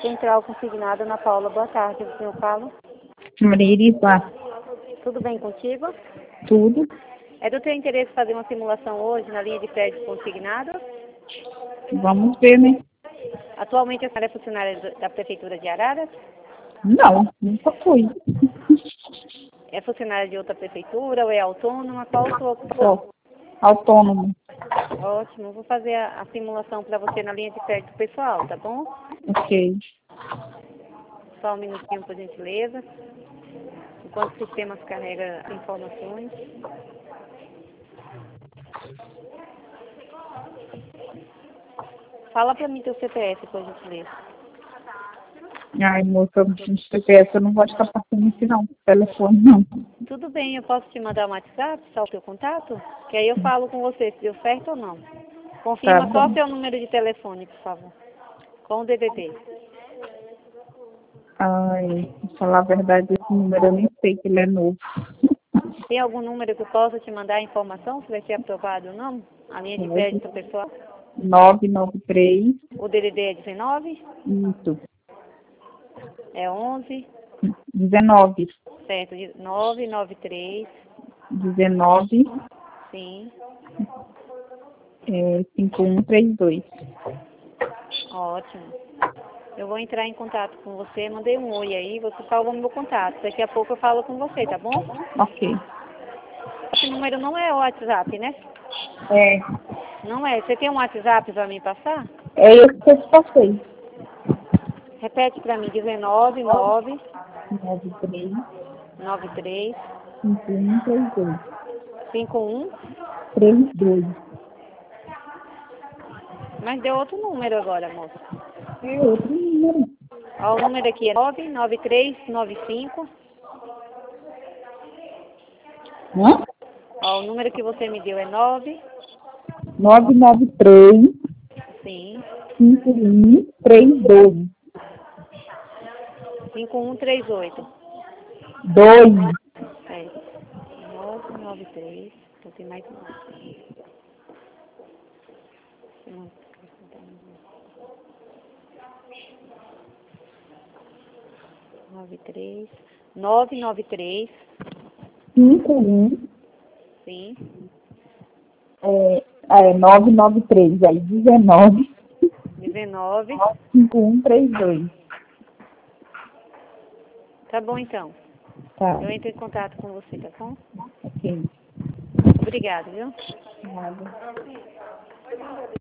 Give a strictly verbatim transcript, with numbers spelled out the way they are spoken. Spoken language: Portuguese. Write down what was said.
Central consignada, Ana Paula. Boa tarde, o senhor fala? Maria Irisá. Tudo bem contigo? Tudo. É do teu interesse fazer uma simulação hoje na linha de crédito consignado? Vamos ver, né? Atualmente a senhora é funcionária do- da Prefeitura de Araras? Não, nunca fui. É funcionária de outra prefeitura ou é autônoma? Qual a sua ocupação? Sou autônomo. Ótimo, vou fazer a, a simulação para você na linha de crédito pessoal, tá bom? Ok. Só um minutinho, por gentileza. Enquanto o sistema carrega as informações. Fala para mim teu C P F, por gentileza. Ai, moça, no C P F eu não gosto de estar passando isso não, telefone não. Tudo bem, eu posso te mandar um WhatsApp, só o teu contato? Que aí eu falo com você se deu certo ou não. Confirma Tá só bom. seu número de telefone, por favor. Com o D D D. Ai, pra falar a verdade, esse número eu nem sei que ele é novo. Tem algum número que eu possa te mandar a informação, se vai ser aprovado ou não? A linha de crédito pessoal. nove nove três, O D D D é dezenove? isso, É onze? dezenove, Certo, nove nove três. dezenove, Sim, é, cinco um três dois. ótimo. Eu vou entrar em contato com você, mandei um oi aí, você salva meu contato. Daqui a pouco eu falo com você, tá bom? Ok. Esse número não é o WhatsApp, né? É, Não é. Você tem um WhatsApp para me passar? é esse que eu te passei. Repete para mim, dezenove nove nove três, nove três cinco um três dois. cinco um. três dois. Mas deu outro número agora, moça. É outro número. Ó, o número aqui é nove nove três nove cinco. Hã? Ó, o número que você me deu é nove. nove nove três, Sim. cinco um três dois. cinco um três oito. dois. É. nove nove três. Então tem mais um. nove três. nove nove três. cinco um. Sim. É, é nove nove três, aí dezenove, dezenove. cinco um três dois. Tá bom então. Tá, Eu entro em contato com você, tá bom? ok. Obrigada, viu? Nada.